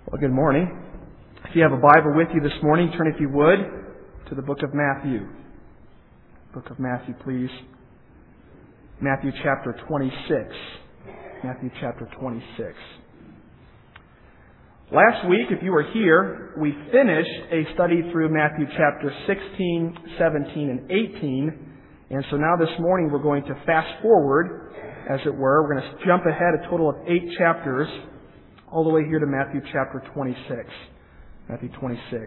Well, good morning. If you have a Bible with you this morning, turn, if you would, to the book of Matthew. Book of Matthew, please. Matthew chapter 26. Matthew chapter 26. Last week, if you were here, we finished a study through Matthew chapter 16, 17, and 18. And so now this morning we're going to fast forward, as it were. We're going to jump ahead a total of 8 chapters, all the way here to Matthew chapter 26. Matthew 26.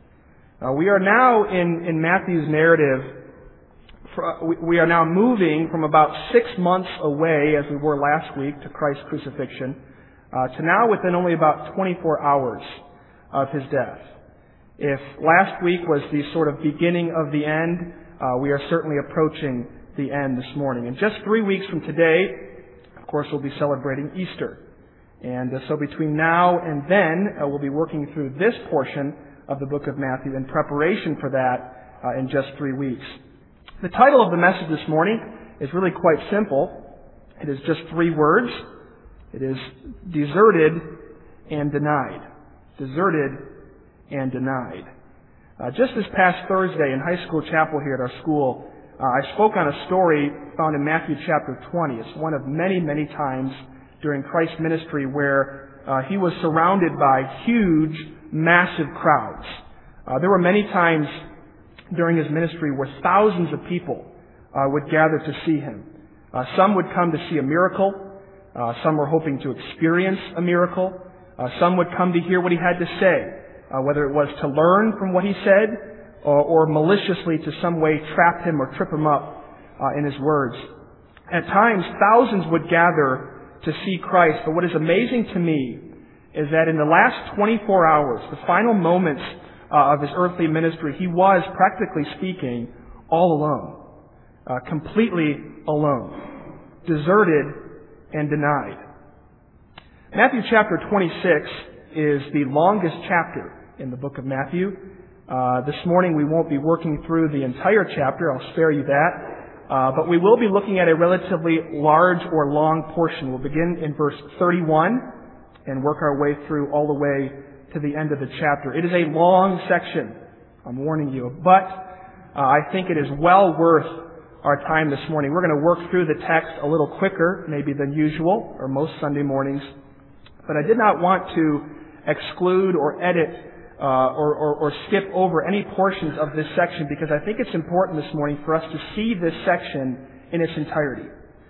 We are now in Matthew's narrative. We are now moving from about 6 months away, as we were last week, to Christ's crucifixion, to now within only about 24 hours of His death. If last week was the sort of beginning of the end, we are certainly approaching the end this morning. And just 3 weeks from today, of course, we'll be celebrating Easter. And so between now and then, we'll be working through this portion of the book of Matthew in preparation for that in just 3 weeks. The title of the message this morning is really quite simple. It is just 3 words. It is deserted and denied. Deserted and denied. Just this past Thursday in high school chapel here at our school, I spoke on a story found in Matthew chapter 20. It's one of many, many times during Christ's ministry where He was surrounded by huge, massive crowds. There were many times during His ministry where thousands of people would gather to see Him. Some would come to see a miracle. Some were hoping to experience a miracle. Some would come to hear what He had to say, whether it was to learn from what He said or maliciously to some way trap Him or trip Him up in His words. At times, thousands would gather to see Christ. But what is amazing to me is that in the last 24 hours, the final moments of His earthly ministry, He was, practically speaking, all alone. Completely alone. Deserted and denied. Matthew chapter 26 is the longest chapter in the book of Matthew. This morning we won't be working through the entire chapter. I'll spare you that. But we will be looking at a relatively large or long portion. We'll begin in verse 31 and work our way through all the way to the end of the chapter. It is a long section, I'm warning you, but I think it is well worth our time this morning. We're going to work through the text a little quicker, maybe than usual, or most Sunday mornings. But I did not want to exclude or edit or skip over any portions of this section because I think it's important this morning for us to see this section in its entirety.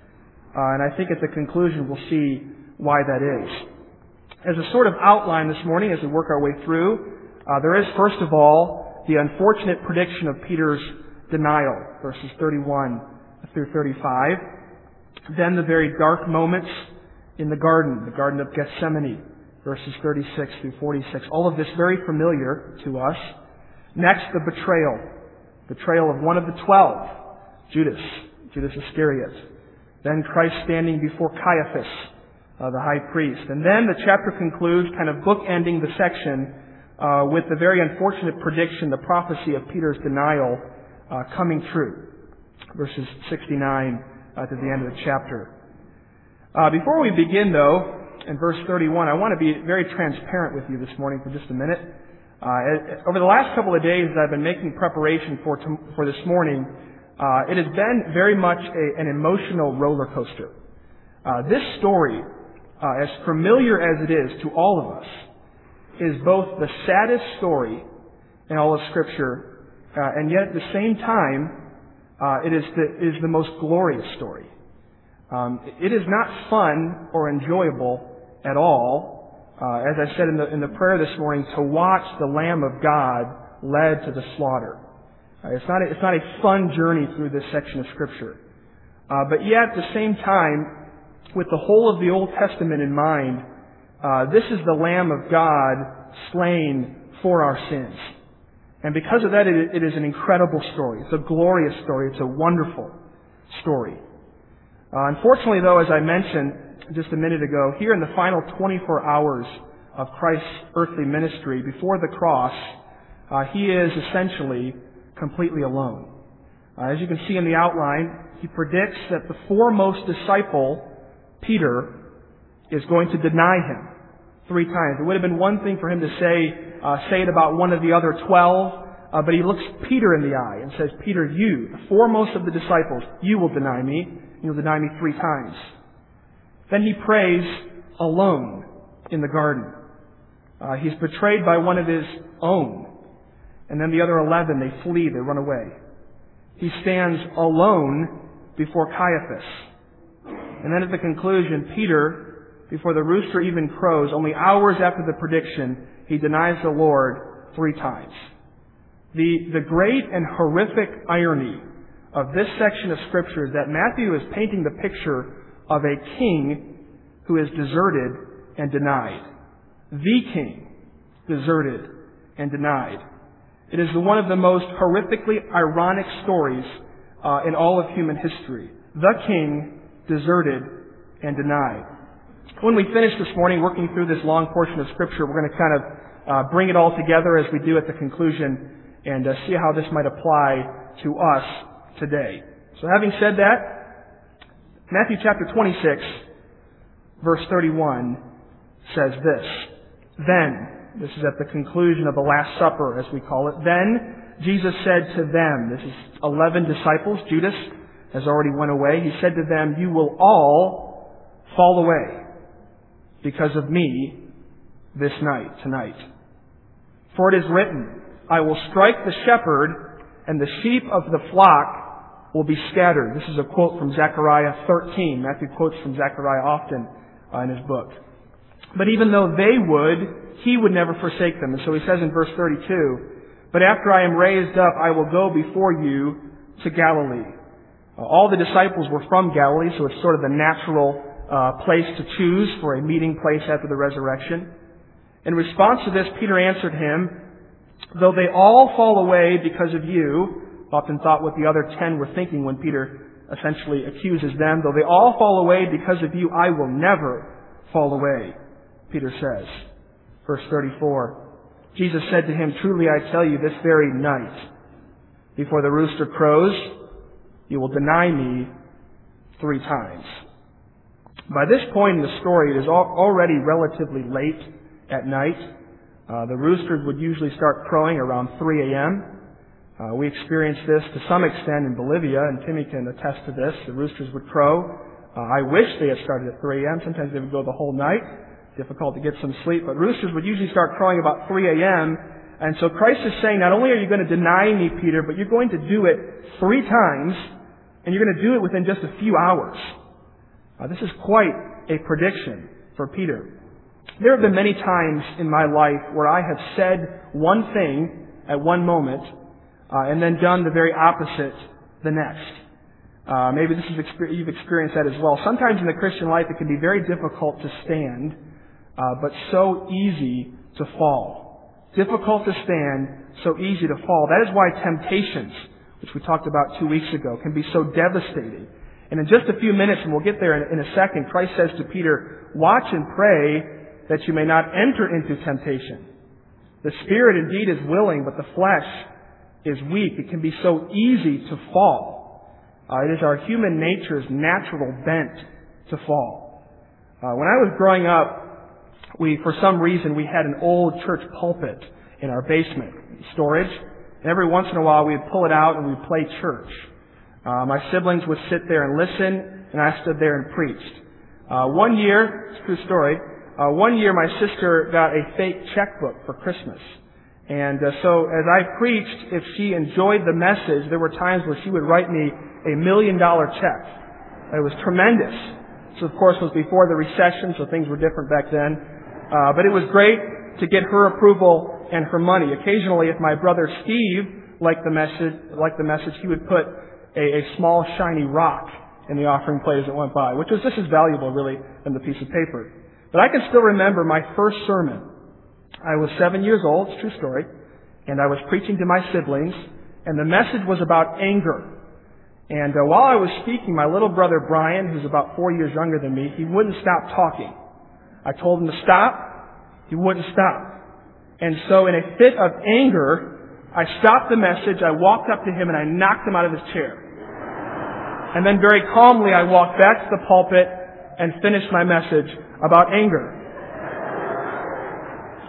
And I think at the conclusion we'll see why that is. As a sort of outline this morning as we work our way through, there is first of all the unfortunate prediction of Peter's denial, verses 31 through 35. Then the very dark moments in the Garden of Gethsemane, verses 36 through 46. All of this very familiar to us. Next, the betrayal of one of the 12, Judas Iscariot. Then Christ standing before Caiaphas, the high priest. And then the chapter concludes, kind of bookending the section, with the very unfortunate prediction, the prophecy of Peter's denial coming true. Verses 69 to the end of the chapter. Before we begin, though, in verse 31, I want to be very transparent with you this morning for just a minute. Over the last couple of days that I've been making preparation for this morning, it has been very much an emotional roller coaster. This story, as familiar as it is to all of us, is both the saddest story in all of Scripture, and yet at the same time, it is the most glorious story. It is not fun or enjoyable at all, as I said in the prayer this morning, to watch the Lamb of God led to the slaughter. It's not a fun journey through this section of Scripture. But yet, at the same time, with the whole of the Old Testament in mind, this is the Lamb of God slain for our sins. And because of that, it is an incredible story. It's a glorious story. It's a wonderful story. Unfortunately, though, as I mentioned just a minute ago, here in the final 24 hours of Christ's earthly ministry before the cross, He is essentially completely alone. As you can see in the outline, He predicts that the foremost disciple, Peter, is going to deny Him. 3 times. It would have been one thing for him to say it about one of the other 12, but he looks Peter in the eye and says, Peter, you, the foremost of the disciples, you will deny me. You'll deny me 3 times. Then he prays alone in the garden. He's betrayed by one of his own. And then the other 11, they flee, they run away. He stands alone before Caiaphas. And then at the conclusion, Peter, before the rooster even crows, only hours after the prediction, he denies the Lord 3 times. The great and horrific irony of this section of Scripture is that Matthew is painting the picture of a king who is deserted and denied. The king, deserted and denied. It is one of the most horrifically ironic stories in all of human history. The king, deserted and denied. When we finish this morning working through this long portion of Scripture, we're going to kind of bring it all together as we do at the conclusion and see how this might apply to us today. So having said that, Matthew chapter 26, verse 31 says this. Then, this is at the conclusion of the Last Supper, as we call it. Then Jesus said to them, this is 11 disciples, Judas has already went away. He said to them, you will all fall away because of me this night, tonight. For it is written, I will strike the shepherd, and the sheep of the flock will be scattered. This is a quote from Zechariah 13. Matthew quotes from Zechariah often in his book. But even though they would, he would never forsake them. And so he says in verse 32, but after I am raised up, I will go before you to Galilee. All the disciples were from Galilee, so it's sort of the natural place to choose for a meeting place after the resurrection. In response to this, Peter answered him, though they all fall away because of you, often thought what the other 10 were thinking when Peter essentially accuses them, though they all fall away because of you, I will never fall away, Peter says. Verse 34, Jesus said to him, truly I tell you, this very night, before the rooster crows, you will deny me 3 times. By this point in the story, it is already relatively late at night. The roosters would usually start crowing around 3 a.m. We experienced this to some extent in Bolivia, and Timmy can attest to this. The roosters would crow. I wish they had started at 3 a.m. Sometimes they would go the whole night. Difficult to get some sleep. But roosters would usually start crowing about 3 a.m. And so Christ is saying, not only are you going to deny me, Peter, but you're going to do it 3 times, and you're going to do it within just a few hours. This is quite a prediction for Peter. There have been many times in my life where I have said one thing at one moment and then done the very opposite the next. Maybe you've experienced that as well. Sometimes in the Christian life it can be very difficult to stand, but so easy to fall. Difficult to stand, so easy to fall. That is why temptations, which we talked about 2 weeks ago, can be so devastating. And in just a few minutes, and we'll get there in a second, Christ says to Peter, watch and pray that you may not enter into temptation. The spirit indeed is willing, but the flesh is weak. It can be so easy to fall. It is our human nature's natural bent to fall. When I was growing up, for some reason, we had an old church pulpit in our basement storage. And every once in a while, we'd pull it out and we'd play church. My siblings would sit there and listen, and I stood there and preached. One year, it's a true story, one year my sister got a fake checkbook for Christmas. And so as I preached, if she enjoyed the message, there were times where she would write me $1 million check. It was tremendous. This, of course, was before the recession, so things were different back then. But it was great to get her approval and her money. Occasionally, if my brother Steve liked the message, he would put a small shiny rock in the offering plate as it went by, which was just as valuable, really, than the piece of paper. But I can still remember my first sermon. I was 7 years old, it's a true story, and I was preaching to my siblings, and the message was about anger. And while I was speaking, my little brother Brian, who's about 4 years younger than me, he wouldn't stop talking. I told him to stop. He wouldn't stop. And so in a fit of anger, I stopped the message, I walked up to him, and I knocked him out of his chair. And then very calmly, I walked back to the pulpit and finished my message about anger.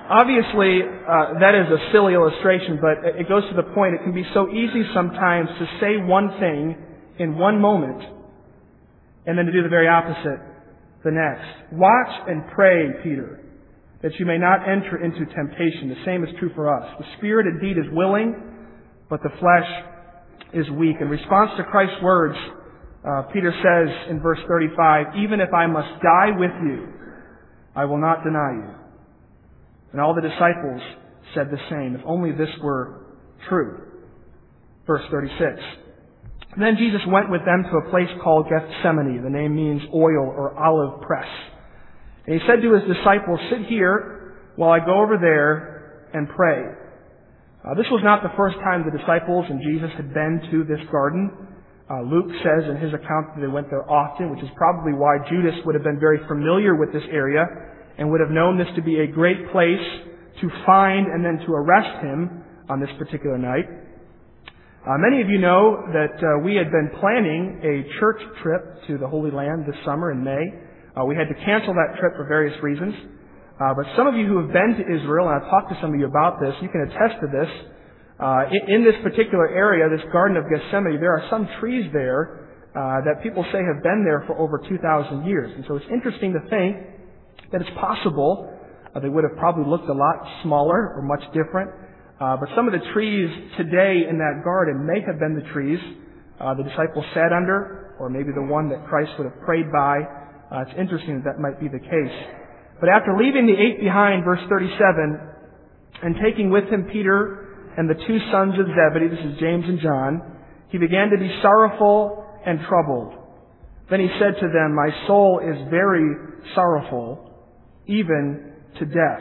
Obviously, that is a silly illustration, but it goes to the point. It can be so easy sometimes to say one thing in one moment and then to do the very opposite the next. Watch and pray, Peter, that you may not enter into temptation. The same is true for us. The spirit indeed is willing, but the flesh is weak. In response to Christ's words, Peter says in verse 35, even if I must die with you, I will not deny you. And all the disciples said the same. If only this were true. Verse 36. Then Jesus went with them to a place called Gethsemane. The name means oil or olive press. And he said to his disciples, sit here while I go over there and pray. This was not the first time the disciples and Jesus had been to this garden. Luke says in his account that they went there often, which is probably why Judas would have been very familiar with this area and would have known this to be a great place to find and then to arrest him on this particular night. Many of you know that we had been planning a church trip to the Holy Land this summer in May. We had to cancel that trip for various reasons. But some of you who have been to Israel, and I've talked to some of you about this, you can attest to this. In this particular area, this Garden of Gethsemane, there are some trees there that people say have been there for over 2,000 years. And so it's interesting to think that it's possible they would have probably looked a lot smaller or much different. But some of the trees today in that garden may have been the trees the disciples sat under, or maybe the one that Christ would have prayed by. It's interesting that might be the case. But after leaving the 8 behind, verse 37, and taking with him Peter and the 2 sons of Zebedee, this is James and John, he began to be sorrowful and troubled. Then he said to them, my soul is very sorrowful, even to death.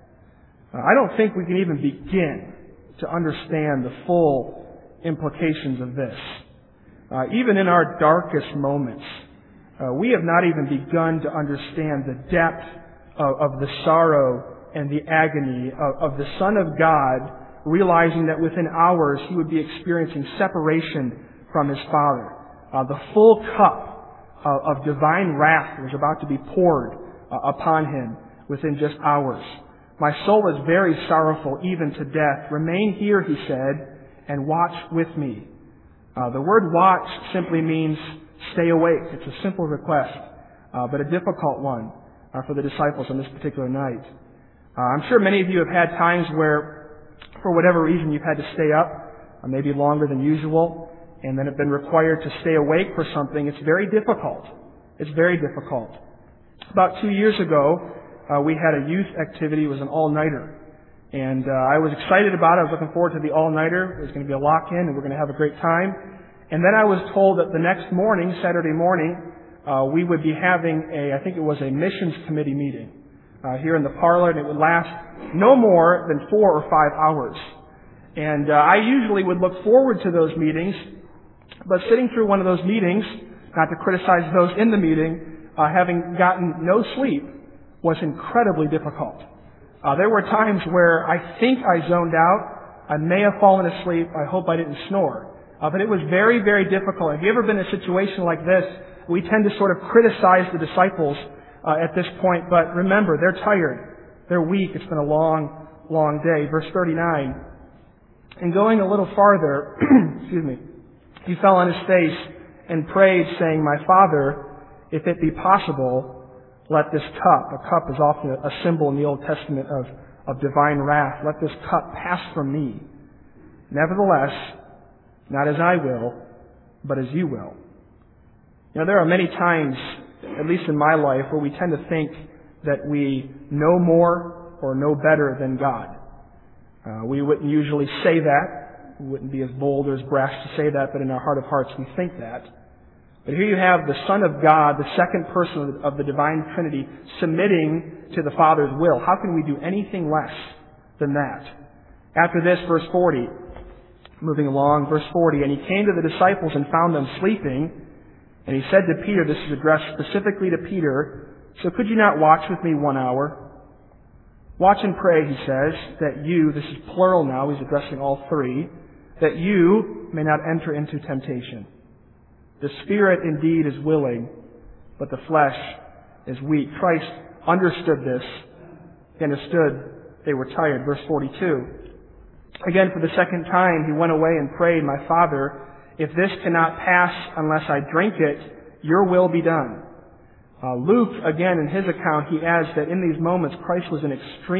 I don't think we can even begin to understand the full implications of this. Even in our darkest moments, we have not even begun to understand the depth of the sorrow and the agony of the Son of God, realizing that within hours he would be experiencing separation from his Father. The full cup of divine wrath was about to be poured upon him within just hours. My soul is very sorrowful, even to death. Remain here, he said, and watch with me. The word watch simply means stay awake. It's a simple request, but a difficult one for the disciples on this particular night. I'm sure many of you have had times where, for whatever reason, you've had to stay up, maybe longer than usual, and then have been required to stay awake for something. It's very difficult. It's very difficult. About 2 years ago, we had a youth activity. It was an all-nighter. And I was excited about it. I was looking forward to the all-nighter. It was going to be a lock-in, and we're going to have a great time. And then I was told that the next morning, Saturday morning, we would be having I think it was a missions committee meeting here in the parlor, and it would last no more than 4 or 5 hours. And I usually would look forward to those meetings, but sitting through one of those meetings, not to criticize those in the meeting, having gotten no sleep, was incredibly difficult. There were times where I think I zoned out. I may have fallen asleep. I hope I didn't snore. But it was very, very difficult. Have you ever been in a situation like this? We tend to sort of criticize the disciples at this point, but remember, they're tired. They're weak. It's been a long, long day. Verse 39. And going a little farther, excuse me, he fell on his face and prayed, saying, my Father, if it be possible, let this cup, a cup is often a symbol in the Old Testament of divine wrath, let this cup pass from me. Nevertheless, not as I will, but as you will. You know, there are many times, at least in my life, where we tend to think that we know more or know better than God. We wouldn't usually say that. We wouldn't be as bold or as brash to say that, but in our heart of hearts we think that. But here you have the Son of God, the second person of the divine Trinity, submitting to the Father's will. How can we do anything less than that? After this, verse 40, moving along, verse 40, and he came to the disciples and found them sleeping, and he said to Peter, this is addressed specifically to Peter, so could you not watch with me 1 hour? Watch and pray, he says, that you, this is plural now, he's addressing all three, that you may not enter into temptation. The spirit indeed is willing, but the flesh is weak. Christ understood this. He understood they were tired. Verse 42. Again, for the second time, he went away and prayed, "My Father, if this cannot pass unless I drink it, your will be done." Luke, again, in his account, he adds that in these moments, Christ was in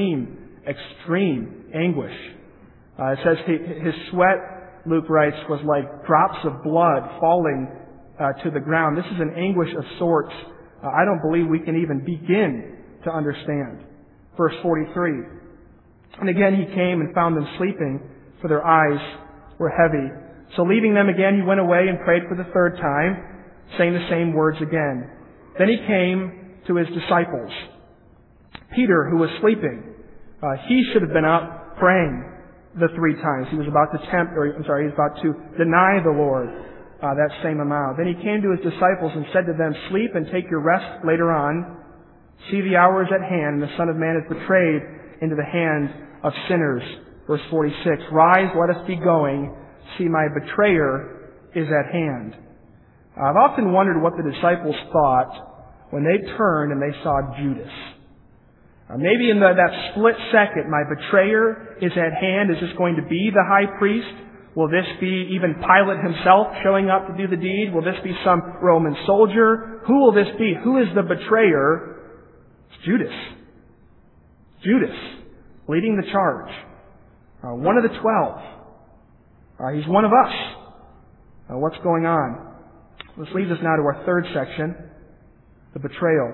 extreme anguish. It says his sweat, Luke writes, was like drops of blood falling to the ground. This is an anguish of sorts I don't believe we can even begin to understand. Verse 43. And again he came and found them sleeping, for their eyes were heavy. So leaving them again, he went away and prayed for the third time, saying the same words again. Then he came to his disciples. Peter, who was sleeping, he should have been up praying the 3 times. He was about to he was about to deny the Lord that same amount. Then he came to his disciples and said to them, "Sleep and take your rest later on. See, the hour is at hand, and the Son of Man is betrayed into the hand of sinners." Verse 46, "Rise, let us be going. See, my betrayer is at hand." I've often wondered what the disciples thought when they turned and they saw Judas. Maybe in that split second, my betrayer is at hand. Is this going to be the high priest? Will this be even Pilate himself showing up to do the deed? Will this be some Roman soldier? Who will this be? Who is the betrayer? It's Judas. Judas, leading the charge. One of the 12. He's one of us. What's going on? This leads us now to our third section, the betrayal.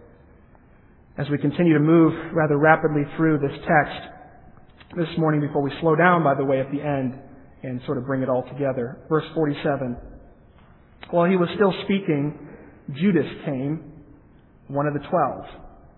As we continue to move rather rapidly through this text this morning, before we slow down, by the way, at the end and sort of bring it all together. Verse 47. While he was still speaking, Judas came, one of the 12.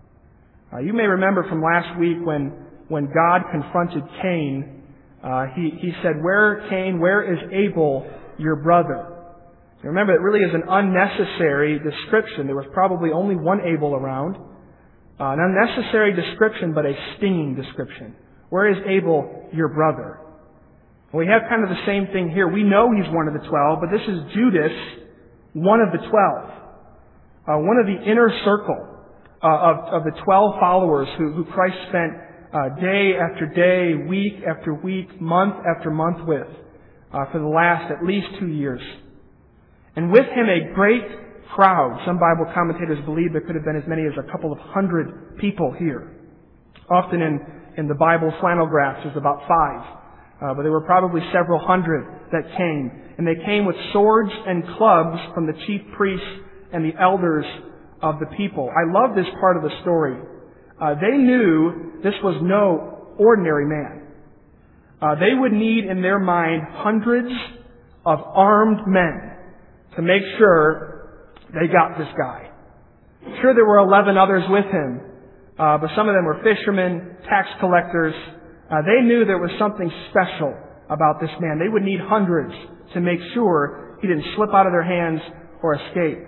You may remember from last week when God confronted Cain, he said, Cain, where is Abel, your brother?" You remember, it really is an unnecessary description. There was probably only one Abel around. An unnecessary description, but a stinging description. Where is Abel, your brother? We have kind of the same thing here. We know he's one of the 12, but this is Judas, one of the 12. One of the inner circle of the 12 followers who Christ spent day after day, week after week, month after month with for the last at least 2 years. And with him a great crowd. Some Bible commentators believe there could have been as many as a couple of hundred people here. Often in the Bible flannel graphs there's about 5. But there were probably several hundred that came. And they came with swords and clubs from the chief priests and the elders of the people. I love this part of the story. They knew this was no ordinary man. They would need in their mind hundreds of armed men to make sure they got this guy. Sure, there were 11 others with him, but some of them were fishermen, tax collectors. They knew there was something special about this man. They would need hundreds to make sure he didn't slip out of their hands or escape.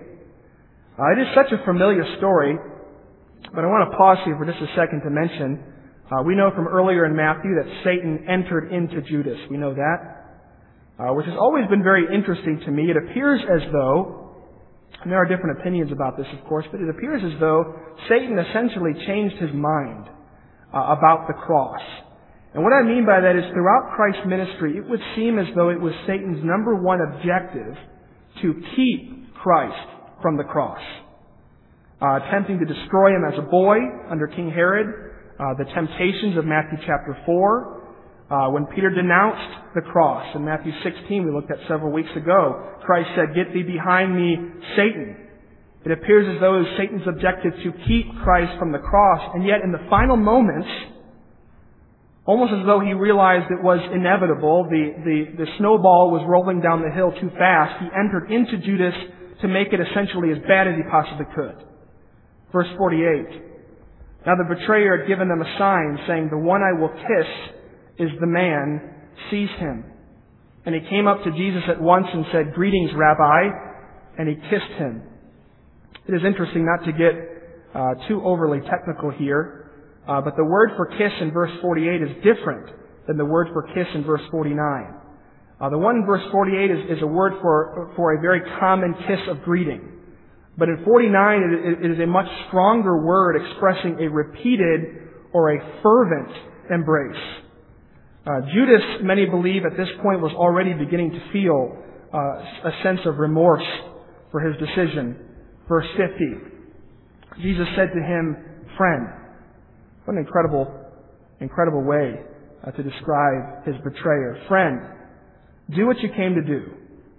It is such a familiar story, but I want to pause here for just a second to mention, we know from earlier in Matthew that Satan entered into Judas. We know that, which has always been very interesting to me. It appears as though, and there are different opinions about this, of course, but it appears as though Satan essentially changed his mind about the cross. And what I mean by that is throughout Christ's ministry, it would seem as though it was Satan's number one objective to keep Christ from the cross. Attempting to destroy him as a boy under King Herod, the temptations of Matthew chapter 4, when Peter denounced the cross in Matthew 16, we looked at several weeks ago, Christ said, "Get thee behind me, Satan." It appears as though it was Satan's objective to keep Christ from the cross, and yet in the final moments, almost as though he realized it was inevitable, the snowball was rolling down the hill too fast, he entered into Judas to make it essentially as bad as he possibly could. Verse 48. Now the betrayer had given them a sign, saying, "The one I will kiss is the man, seize him." And he came up to Jesus at once and said, "Greetings, Rabbi," and he kissed him. It is interesting not to get too overly technical here, but the word for kiss in verse 48 is different than the word for kiss in verse 49. The one in verse 48 is a word for a very common kiss of greeting. But in 49 it is a much stronger word expressing a repeated or a fervent embrace. Judas, many believe at this point, was already beginning to feel a sense of remorse for his decision. Verse 50, Jesus said to him, "Friend." What an incredible way to describe his betrayer. "Friend, do what you came to do."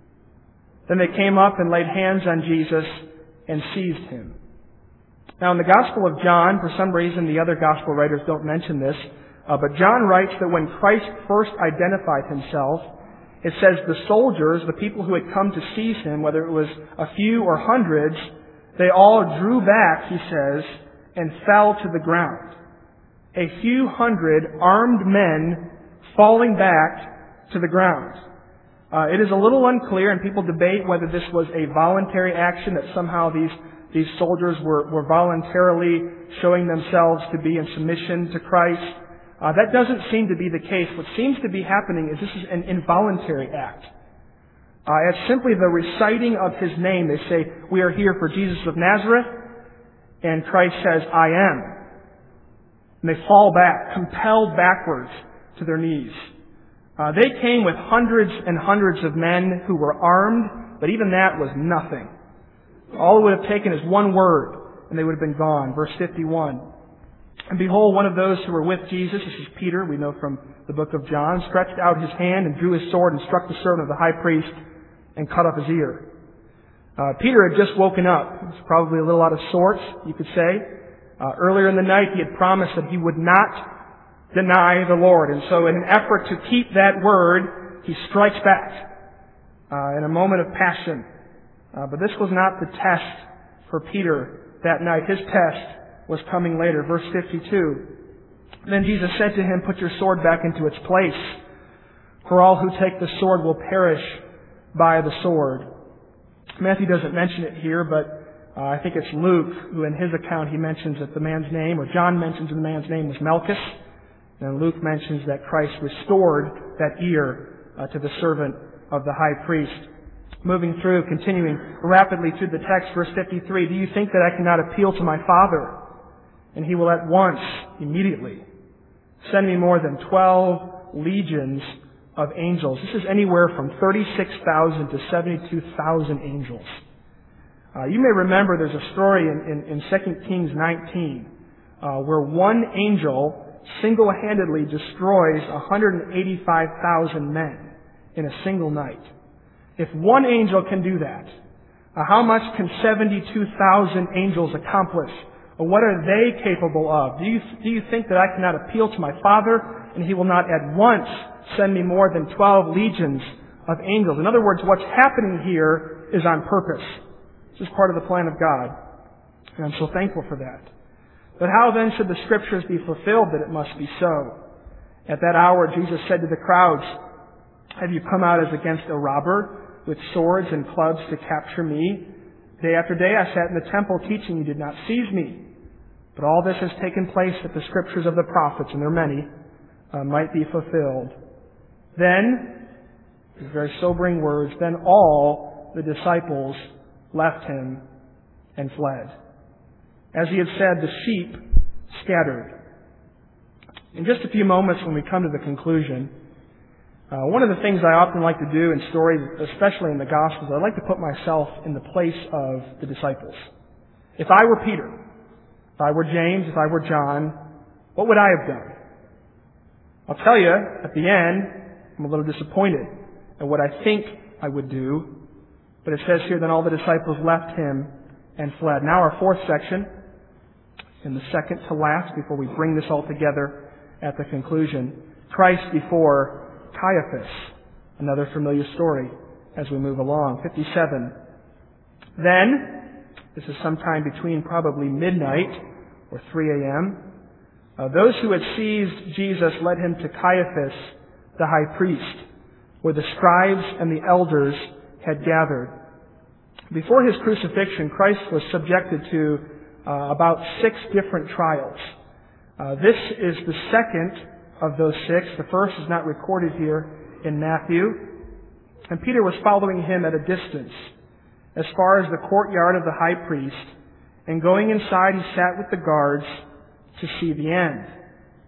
Then they came up and laid hands on Jesus and seized him. Now in the Gospel of John, for some reason the other Gospel writers don't mention this, but John writes that when Christ first identified himself, it says the soldiers, the people who had come to seize him, whether it was a few or hundreds, they all drew back, he says, and fell to the ground. A few hundred armed men falling back to the ground. It is a little unclear, and people debate whether this was a voluntary action, that somehow these soldiers were voluntarily showing themselves to be in submission to Christ. That doesn't seem to be the case. What seems to be happening is this is an involuntary act. It's simply the reciting of his name. They say, "We are here for Jesus of Nazareth," and Christ says, "I am." And they fall back, compelled backwards to their knees. They came with hundreds and hundreds of men who were armed, but even that was nothing. All it would have taken is one word, and they would have been gone. Verse 51. "And behold, one of those who were with Jesus," this is Peter, we know from the book of John, "stretched out his hand and drew his sword and struck the servant of the high priest and cut off his ear." Peter had just woken up. He was probably a little out of sorts, you could say. Earlier in the night, he had promised that he would not deny the Lord. And so in an effort to keep that word, he strikes back in a moment of passion. But this was not the test for Peter that night. His test was coming later. Verse 52. "Then Jesus said to him, 'Put your sword back into its place, for all who take the sword will perish by the sword.'" Matthew doesn't mention it here, but I think it's Luke who in his account he mentions that the man's name, or John mentions the man's name was Malchus. And Luke mentions that Christ restored that ear to the servant of the high priest. Moving through, continuing rapidly through the text, verse 53, "Do you think that I cannot appeal to my Father, and he will at once, immediately, send me more than 12 legions of angels?" This is anywhere from 36,000 to 72,000 angels. You may remember there's a story in 2 Kings 19 where one angel single-handedly destroys 185,000 men in a single night. If one angel can do that, how much can 72,000 angels accomplish? Or what are they capable of? Do you think that I cannot appeal to my Father, and he will not at once send me more than 12 legions of angels? In other words, what's happening here is on purpose. This is part of the plan of God. And I'm so thankful for that. But how then should the Scriptures be fulfilled that it must be so? At that hour, Jesus said to the crowds, "Have you come out as against a robber with swords and clubs to capture me? Day after day I sat in the temple teaching. You did not seize me. But all this has taken place that the Scriptures of the prophets," and there are many, "might be fulfilled." Then, these very sobering words, "Then all the disciples left him and fled. As he had said, the sheep scattered." In just a few moments when we come to the conclusion, one of the things I often like to do in stories, especially in the Gospels, I like to put myself in the place of the disciples. If I were Peter, if I were James, if I were John, what would I have done? I'll tell you, at the end, I'm a little disappointed at what I think I would do. But it says here, "Then all the disciples left him and fled." Now our fourth section, in the second to last, before we bring this all together at the conclusion. Christ before Caiaphas. Another familiar story as we move along. 57. "Then," this is sometime between probably midnight or 3 a.m., "those who had seized Jesus led him to Caiaphas, the high priest, where the scribes and the elders had gathered." Before his crucifixion, Christ was subjected to about 6 different trials. This is the second of those 6. The first is not recorded here in Matthew. And Peter was following him at a distance, as far as the courtyard of the high priest. And going inside, he sat with the guards to see the end.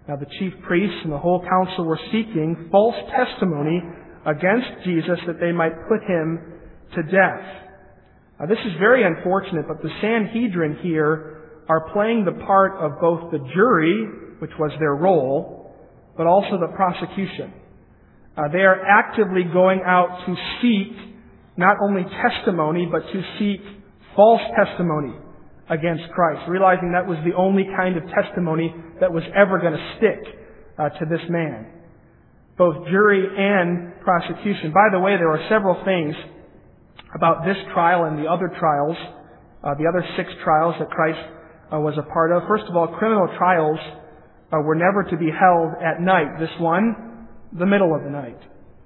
Now the chief priests and the whole council were seeking false testimony against Jesus that they might put him to death. This is very unfortunate, but the Sanhedrin here are playing the part of both the jury, which was their role, but also the prosecution. They are actively going out to seek not only testimony, but to seek false testimony against Christ, realizing that was the only kind of testimony that was ever going to stick to this man. Both jury and prosecution. By the way, there are several things about this trial and the other trials, the other 6 trials that Christ was a part of. First of all, criminal trials were never to be held at night. This one, the middle of the night.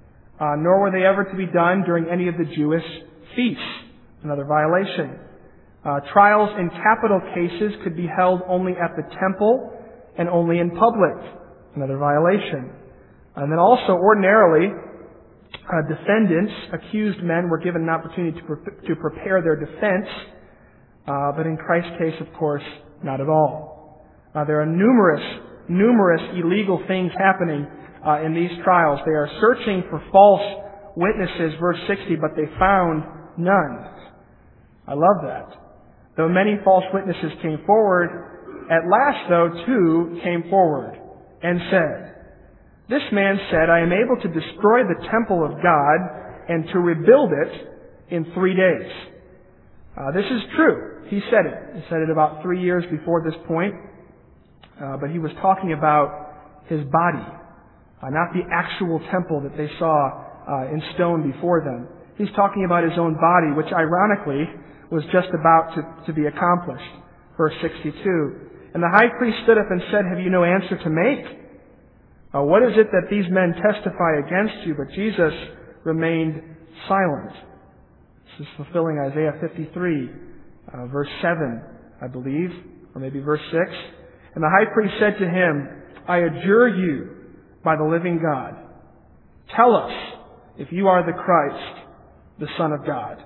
Nor were they ever to be done during any of the Jewish feasts. Another violation. Trials in capital cases could be held only at the temple and only in public. Another violation. And then also, ordinarily, defendants, accused men, were given an opportunity to prepare their defense. But in Christ's case, of course, not at all. There are numerous illegal things happening in these trials. They are searching for false witnesses, verse 60, but they found none. I love that. Though many false witnesses came forward, at last, though, 2 came forward and said, "This man said, I am able to destroy the temple of God and to rebuild it in 3 days." This is true. He said it. He said it about 3 years before this point. But he was talking about his body, not the actual temple that they saw in stone before them. He's talking about his own body, which ironically was just about to be accomplished. Verse 62. And the high priest stood up and said, "Have you no answer to make? What is it that these men testify against you?" But Jesus remained silent. This is fulfilling Isaiah 53, verse 7, I believe, or maybe verse 6. And the high priest said to him, "I adjure you by the living God, tell us if you are the Christ, the Son of God."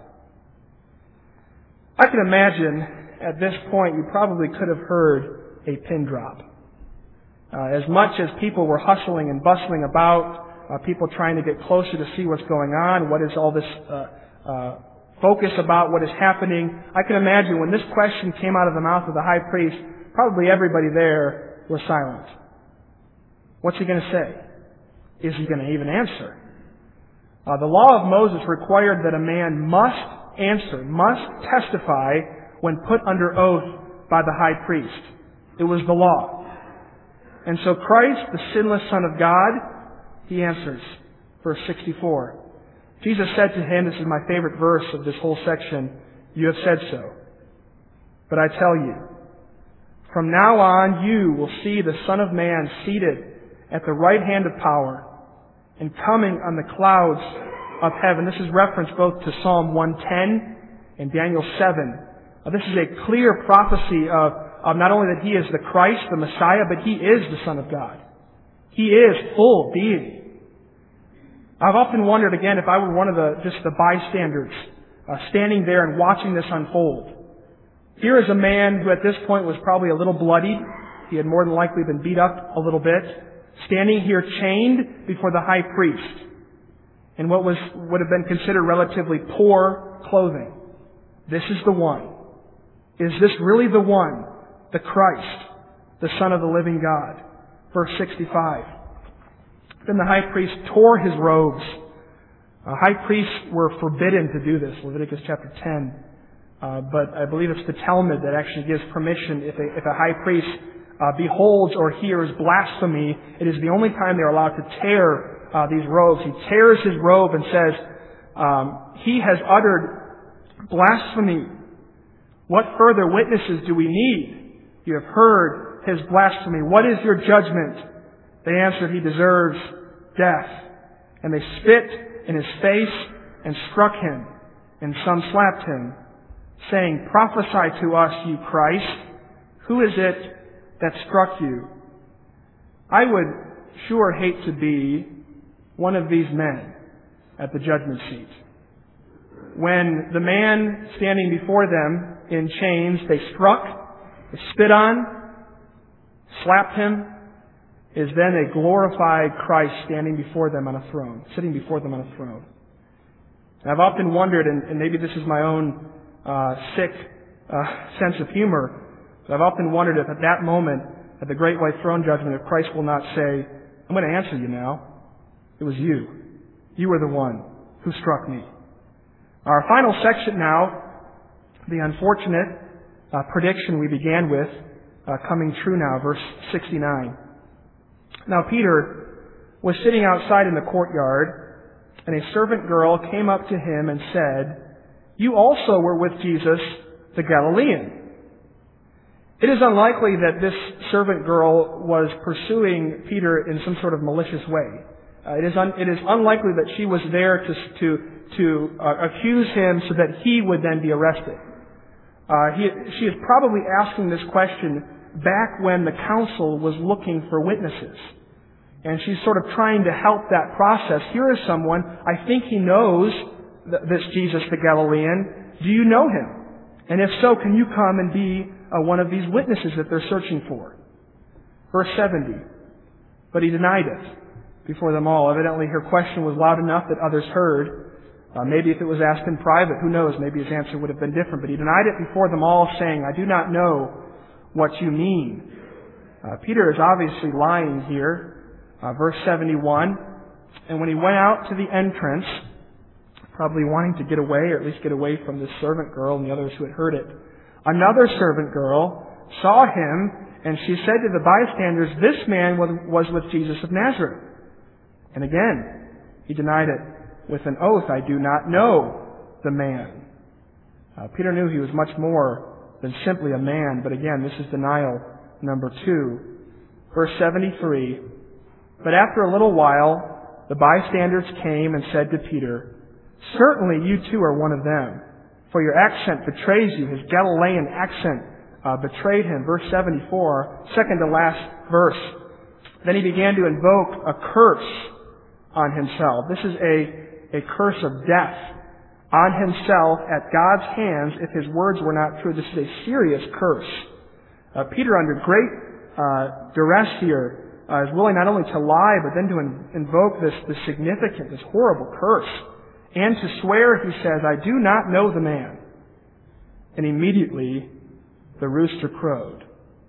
I can imagine at this point you probably could have heard a pin drop. As much as people were hustling and bustling about, people trying to get closer to see what's going on, what is all this focus about, what is happening, I can imagine when this question came out of the mouth of the high priest, probably everybody there was silent. What's he going to say? Is he going to even answer? The law of Moses required that a man must answer, must testify when put under oath by the high priest. It was the law. And so Christ, the sinless Son of God, he answers. Verse 64. Jesus said to him, this is my favorite verse of this whole section, "You have said so. But I tell you, from now on you will see the Son of Man seated at the right hand of power and coming on the clouds of heaven." This is referenced both to Psalm 110 and Daniel 7. This is a clear prophecy of not only that He is the Christ, the Messiah, but He is the Son of God. He is full deity. I've often wondered, again, if I were one of the bystanders standing there and watching this unfold. Here is a man who at this point was probably a little bloodied. He had more than likely been beat up a little bit, standing here chained before the high priest in what would have been considered relatively poor clothing. This is the one. Is this really the one? The Christ, the Son of the living God. Verse 65. Then the high priest tore his robes. High priests were forbidden to do this, Leviticus chapter 10. But I believe it's the Talmud that actually gives permission if a high priest beholds or hears blasphemy, it is the only time they're allowed to tear these robes. He tears his robe and says, "He has uttered blasphemy. What further witnesses do we need? You have heard his blasphemy. What is your judgment?" They answered, "He deserves death." And they spit in his face and struck him, and some slapped him, saying, "Prophesy to us, you Christ. Who is it that struck you?" I would sure hate to be one of these men at the judgment seat. When the man standing before them in chains, they struck, they spit on, slapped him, is then a glorified Christ standing before them on a throne, sitting before them on a throne. And I've often wondered, and maybe this is my own sick sense of humor, but I've often wondered if at that moment, at the great white throne judgment, if Christ will not say, I'm going to answer you now. It was you. You were the one who struck me. Our final section now, the unfortunate prediction we began with, coming true now, verse 69. Now Peter was sitting outside in the courtyard, and a servant girl came up to him and said, You also were with Jesus the Galilean. It is unlikely that this servant girl was pursuing Peter in some sort of malicious way. It is unlikely that she was there to accuse him so that he would then be arrested. She is probably asking this question back when the council was looking for witnesses. And she's sort of trying to help that process. Here is someone, I think he knows this Jesus the Galilean. Do you know him? And if so, can you come and be one of these witnesses that they're searching for? Verse 70. But he denied it before them all. Evidently her question was loud enough that others heard. Maybe if it was asked in private, who knows, maybe his answer would have been different. But he denied it before them all, saying, I do not know what you mean. Peter is obviously lying here. Verse 71, and when he went out to the entrance, probably wanting to get away, or at least get away from this servant girl and the others who had heard it, another servant girl saw him, and she said to the bystanders, This man was with Jesus of Nazareth. And again, he denied it with an oath, I do not know the man. Peter knew he was much more than simply a man, but again, this is denial number 2. Verse 73, But after a little while, the bystanders came and said to Peter, Certainly you too are one of them, for your accent betrays you. His Galilean accent betrayed him. Verse 74, second to last verse. Then he began to invoke a curse on himself. This is a curse of death on himself at God's hands if his words were not true. This is a serious curse. Peter, under great duress here, is willing not only to lie, but then to invoke this significant, this horrible curse. And to swear, he says, I do not know the man. And immediately, the rooster crowed.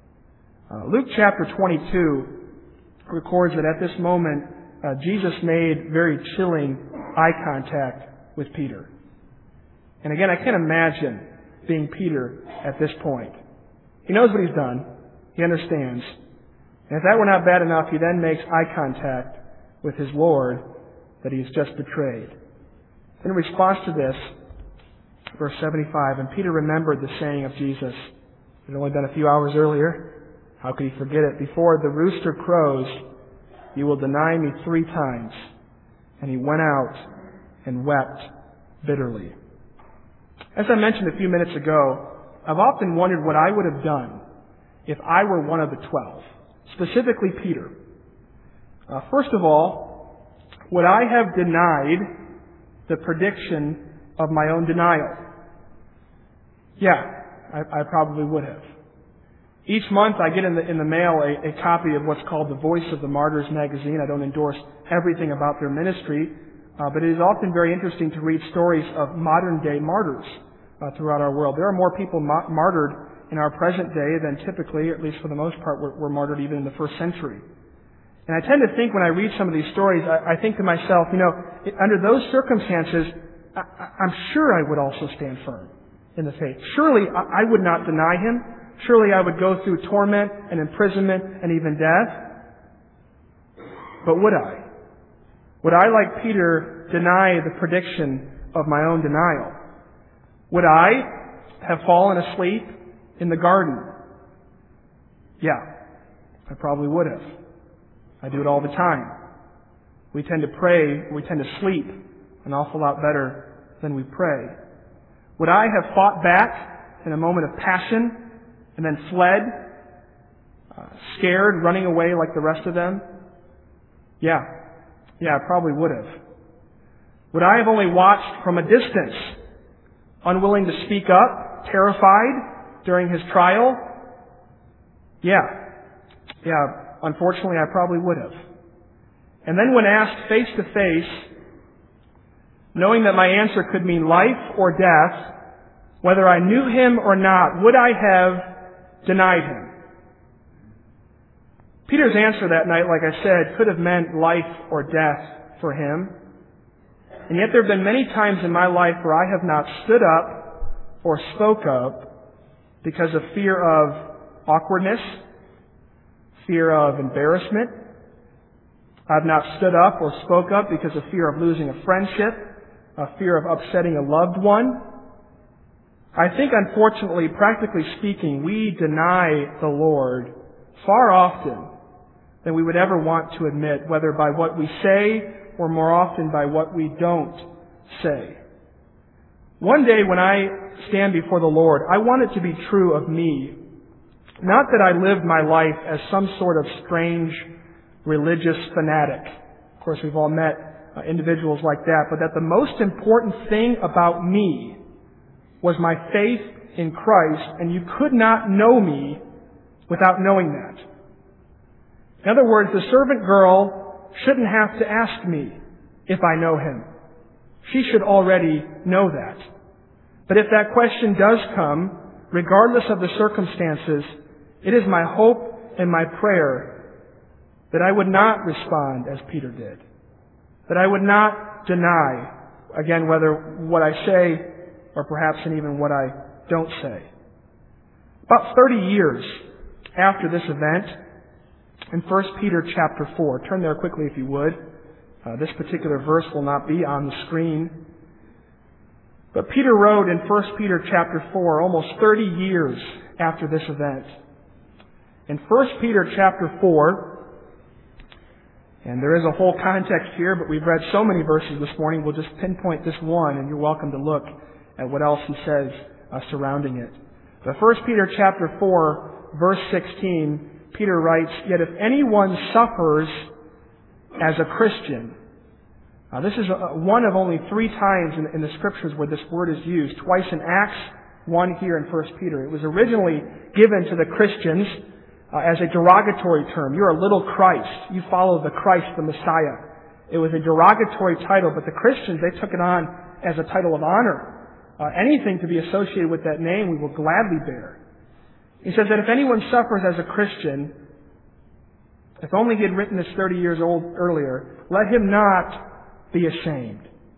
Luke chapter 22 records that at this moment, Jesus made very chilling eye contact with Peter. And again, I can't imagine being Peter at this point. He knows what he's done. He understands. And if that were not bad enough, he then makes eye contact with his Lord that he has just betrayed. In response to this, verse 75, and Peter remembered the saying of Jesus. It had only been a few hours earlier. How could he forget it? Before the rooster crows, you will deny me 3 times. And he went out and wept bitterly. As I mentioned a few minutes ago, I've often wondered what I would have done if I were one of the 12. Specifically Peter. First of all, would I have denied the prediction of my own denial? Yeah, I probably would have. Each month I get in the mail a copy of what's called the Voice of the Martyrs magazine. I don't endorse everything about their ministry, but it is often very interesting to read stories of modern day martyrs throughout our world. There are more people martyred in our present day than typically, or at least for the most part, were martyred even in the first century. And I tend to think when I read some of these stories, I think to myself, under those circumstances, I'm sure I would also stand firm in the faith. Surely I would not deny him. Surely I would go through torment and imprisonment and even death. But would I? Would I, like Peter, deny the prediction of my own denial? Would I have fallen asleep in the garden? Yeah, I probably would have. I do it all the time. We tend to pray, we tend to sleep an awful lot better than we pray. Would I have fought back in a moment of passion and then fled, scared, running away like the rest of them? Yeah, I probably would have. Would I have only watched from a distance, unwilling to speak up, terrified during his trial? Yeah, unfortunately, I probably would have. And then when asked face to face, knowing that my answer could mean life or death, whether I knew him or not, would I have denied him? Peter's answer that night, like I said, could have meant life or death for him. And yet there have been many times in my life where I have not stood up or spoke up because of fear of awkwardness, fear of embarrassment. I've not stood up or spoke up because of fear of losing a friendship, a fear of upsetting a loved one. I think, unfortunately, practically speaking, we deny the Lord far often than we would ever want to admit, whether by what we say or more often by what we don't say. One day when I stand before the Lord, I want it to be true of me. Not that I lived my life as some sort of strange religious fanatic. Of course, we've all met individuals like that, but that the most important thing about me was my faith in Christ, and you could not know me without knowing that. In other words, the servant girl shouldn't have to ask me if I know him. She should already know that. But if that question does come, regardless of the circumstances, it is my hope and my prayer that I would not respond as Peter did. That I would not deny, again, whether what I say or perhaps even what I don't say. About 30 years after this event, in 1 Peter chapter 4, turn there quickly if you would. This particular verse will not be on the screen. But Peter wrote in 1 Peter chapter 4, almost 30 years after this event. In 1 Peter chapter 4, and there is a whole context here, but we've read so many verses this morning, we'll just pinpoint this one, and you're welcome to look at what else he says surrounding it. But 1 Peter chapter 4, verse 16, Peter writes, "Yet if anyone suffers as a Christian," this is one of only 3 times in the Scriptures where this word is used. Twice in Acts, one here in 1 Peter. It was originally given to the Christians as a derogatory term. You're a little Christ. You follow the Christ, the Messiah. It was a derogatory title, but the Christians, they took it on as a title of honor. Anything to be associated with that name we will gladly bear. He says that if anyone suffers as a Christian, if only he had written this 30 years earlier, let him not be ashamed.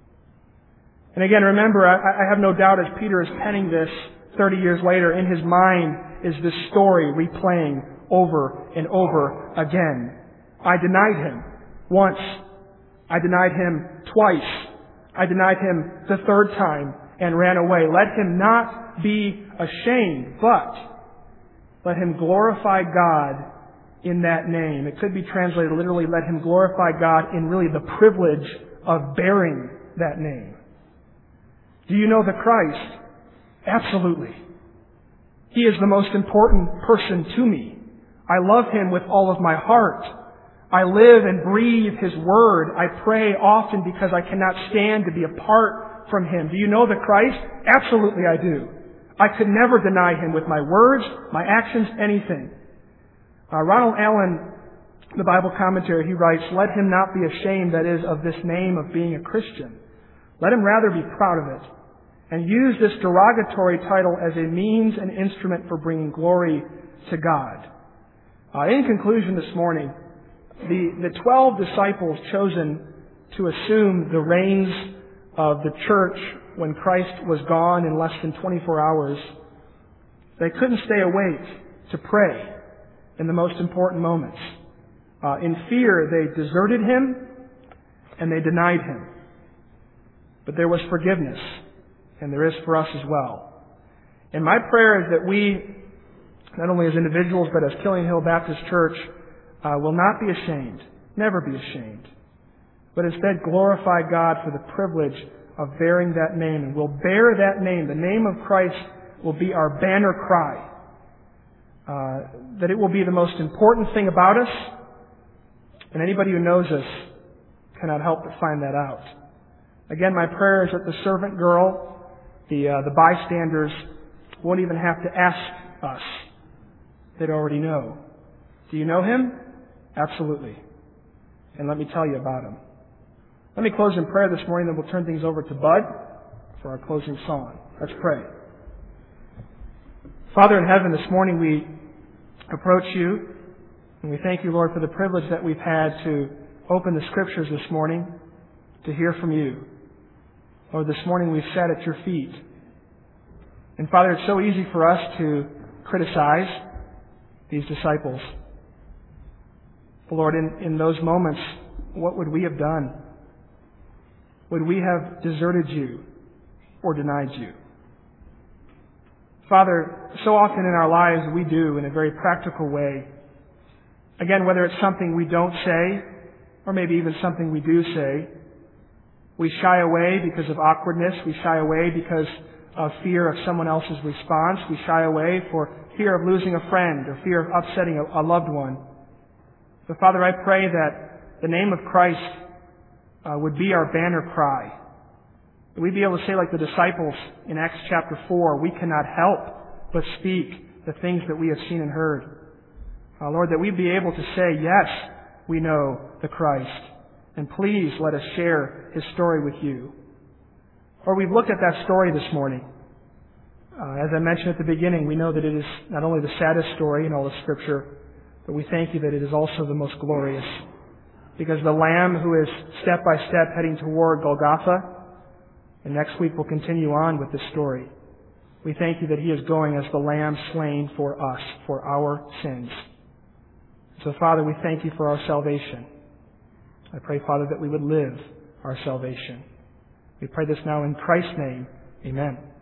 And again, remember, I have no doubt as Peter is penning this 30 years later, in his mind is this story replaying over and over again. I denied him once. I denied him twice. I denied him the 3rd time and ran away. Let him not be ashamed, but let him glorify God in that name. It could be translated literally, let him glorify God in really the privilege of bearing that name. Do you know the Christ? Absolutely. He is the most important person to me. I love him with all of my heart. I live and breathe his word. I pray often because I cannot stand to be apart from him. Do you know the Christ? Absolutely I do. I could never deny him with my words, my actions, anything. Ronald Allen, the Bible commentary, he writes, "Let him not be ashamed, that is, of this name of being a Christian. Let him rather be proud of it and use this derogatory title as a means and instrument for bringing glory to God." In conclusion this morning, the 12 disciples chosen to assume the reins of the church when Christ was gone in less than 24 hours, they couldn't stay awake to pray in the most important moments. In fear, they deserted him and they denied him. But there was forgiveness, and there is for us as well. And my prayer is that we, not only as individuals, but as Killing Hill Baptist Church, will not be ashamed, never be ashamed, but instead glorify God for the privilege of bearing that name. And we'll bear that name. The name of Christ will be our banner cry. That it will be the most important thing about us, and anybody who knows us cannot help but find that out. Again, my prayer is that the servant girl, the bystanders, won't even have to ask us. They'd already know. Do you know him? Absolutely. And let me tell you about him. Let me close in prayer this morning, then we'll turn things over to Bud for our closing song. Let's pray. Father in heaven, this morning we approach you, and we thank you, Lord, for the privilege that we've had to open the Scriptures this morning to hear from you. Lord, this morning we've sat at your feet. And Father, it's so easy for us to criticize these disciples. But Lord, in those moments, what would we have done? Would we have deserted you or denied you? Father, so often in our lives we do in a very practical way. Again, whether it's something we don't say or maybe even something we do say, we shy away because of awkwardness. We shy away because of fear of someone else's response. We shy away for fear of losing a friend or fear of upsetting a loved one. But Father, I pray that the name of Christ would be our banner cry. That we'd be able to say like the disciples in Acts chapter 4, we cannot help but speak the things that we have seen and heard. Lord, that we'd be able to say, yes, we know the Christ. And please let us share His story with you. Or we've looked at that story this morning. As I mentioned at the beginning, we know that it is not only the saddest story in all of Scripture, but we thank you that it is also the most glorious. Because the Lamb who is step by step heading toward Golgotha, and next week we'll continue on with this story. We thank you that He is going as the Lamb slain for us, for our sins. So Father, we thank you for our salvation. I pray, Father, that we would live our salvation. We pray this now in Christ's name. Amen.